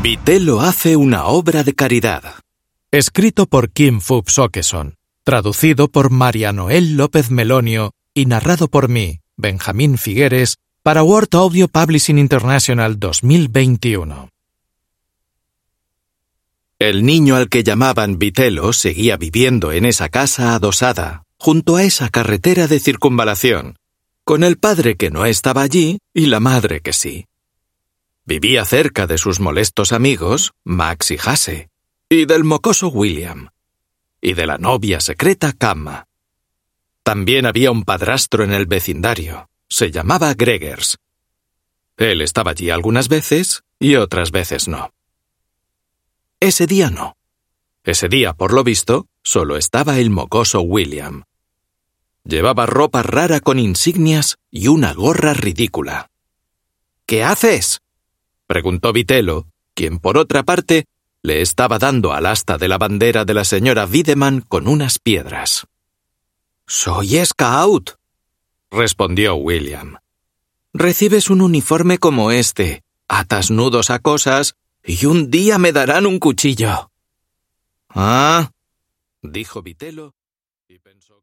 Vitello hace una obra de caridad. Escrito por Kim Phubs Okeson, traducido por María Noel López Melonio y narrado por mí, Benjamín Figueres, para Word Audio Publishing International 2021. El niño al que llamaban Vitello seguía viviendo en esa casa adosada, junto a esa carretera de circunvalación, con el padre que no estaba allí y la madre que sí. Vivía cerca de sus molestos amigos, Max y Hasse, y del mocoso William, y de la novia secreta Kamma. También había un padrastro en el vecindario, se llamaba Gregers. Él estaba allí algunas veces y otras veces no. Ese día no. Ese día, por lo visto, solo estaba el mocoso William. Llevaba ropa rara con insignias y una gorra ridícula. «¿Qué haces?», preguntó Vitello, quien por otra parte le estaba dando al asta de la bandera de la señora Wiedemann con unas piedras. «Soy scout», respondió William. «Recibes un uniforme como este, atas nudos a cosas y un día me darán un cuchillo». «Ah», dijo Vitello y pensó...